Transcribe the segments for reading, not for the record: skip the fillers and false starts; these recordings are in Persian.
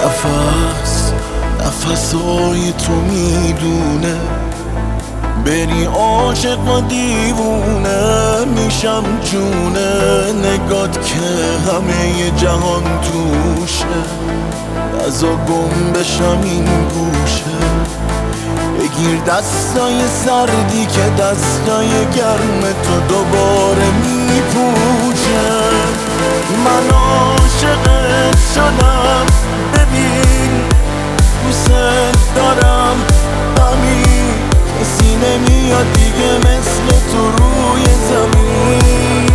نفسای تو میدونه بری عاشق و دیوونه میشم جونه نگات که همه جهان توشه ازا گم بشم این گوشه بگیر دستای سردی که دستای گرم تو دوباره میپوشه من عاشقت شدم ببین دوست دارم همین کسی نمیاد دیگه مثل تو روی زمین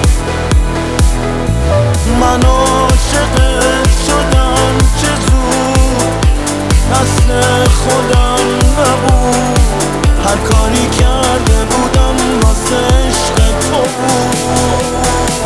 من عاشقت شدم چه زود مثل خودم نبود هر کاری کرده بودم واسه عشق تو بود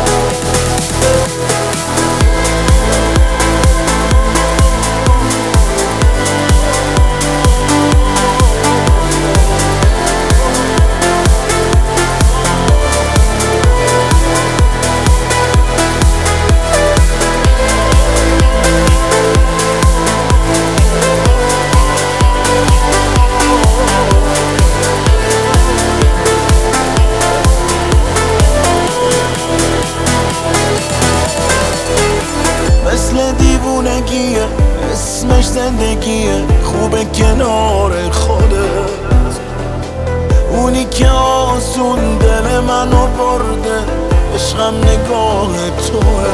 مثل دیوونگیه اسمش زندگیه خوبه کنار خودت اونی که آسون دل منو برده عشقم نگاه توه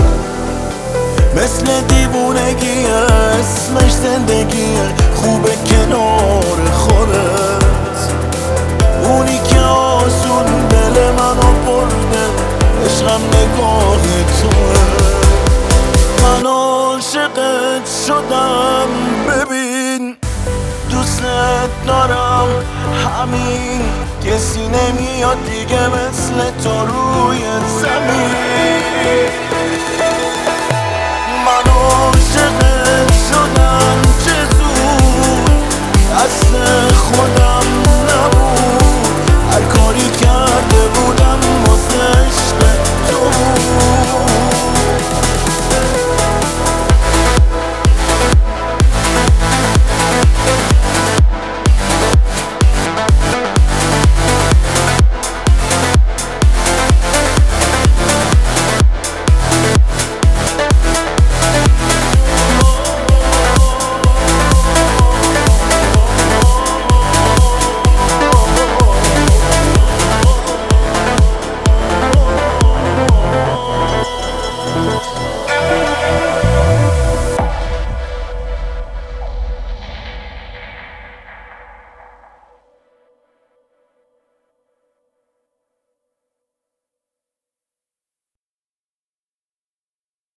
مثل دیوونگیه اسمش زندگیه خوبه کنار خودت اونی که آسون دل منو برده عشقم نگاه توه من عاشقت شدم ببین دوست دارم همین کسی نمیاد دیگه مثل تو روی زمین